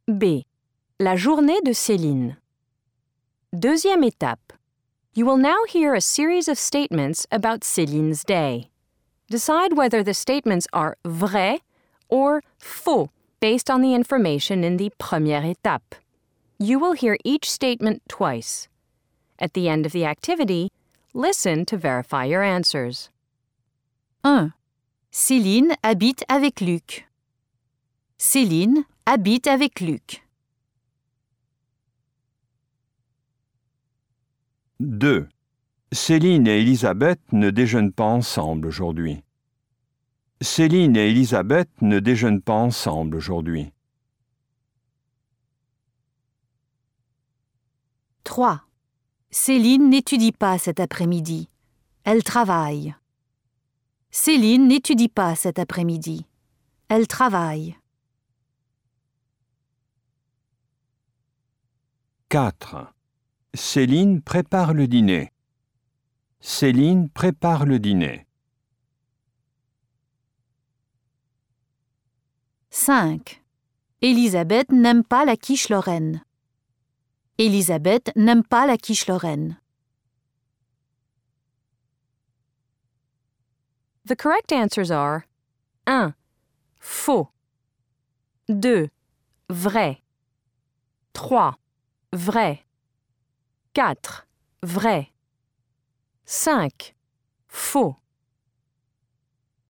B. La journée de Céline. Deuxième étape. You will now hear a series of statements about Céline's day. Decide whether the statements are vrai or faux based on the information in the première étape. You will hear each statement twice. At the end of the activity, listen to verify your answers. 1. Céline habite avec Luc. Céline habite avec Luc. 2. Céline et Elisabeth ne déjeunent pas ensemble aujourd'hui. Céline et Elisabeth ne déjeunent pas ensemble aujourd'hui. 3. Céline n'étudie pas cet après-midi. Elle travaille. Céline n'étudie pas cet après-midi. Elle travaille. 4. Céline prépare le dîner. Céline prépare le dîner. 5. Elisabeth n'aime pas la quiche Lorraine. Elisabeth n'aime pas la quiche Lorraine. The correct answers are 1. Faux 2. Vrai 3. Vrai 4. Vrai 5. Faux